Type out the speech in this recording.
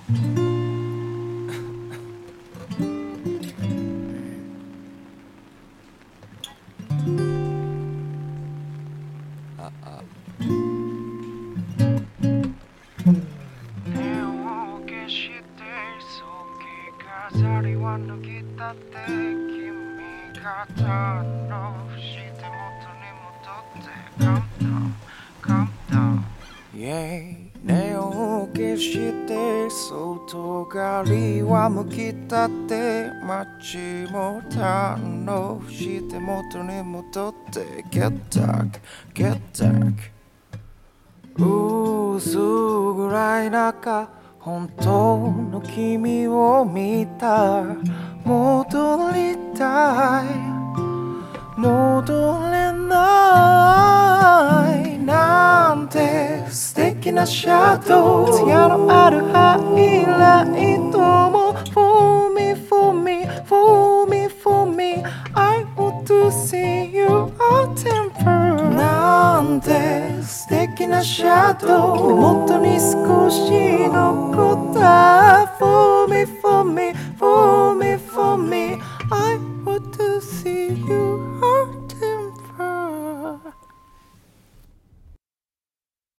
飾りは脱ぎたて君が楽して元に戻って Calm down, calm down Yeah ネオンを消して外刈りはむきたて街も楽して元に戻って Get dark, get dark 薄暗い中本当の君を見た戻りたい戻れないなんて素敵なシャドウ艶のあるハイライトも For me, for me, for me, for me I want to see your temper なんて素敵なシャドウ目元に少し残った For me, for me,